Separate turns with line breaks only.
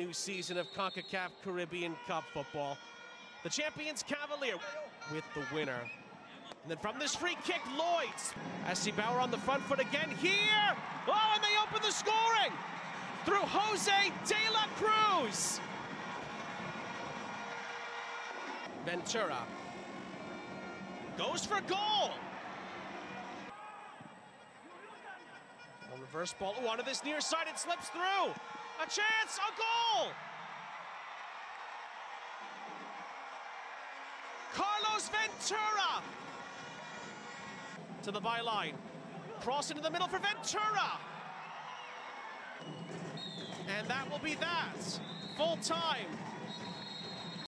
new season of CONCACAF Caribbean Cup football. The champions Cavalier with the winner. And then from this free kick, Lloyds. SC Bauer on the front foot again here. Oh, and they open the scoring through Jose De La Cruz. Ventura goes for goal. A reverse ball. Oh, onto this near side, it slips through. A chance, a goal. Carlos Ventura to the byline. Cross into the middle for Ventura. And that will be that. Full time.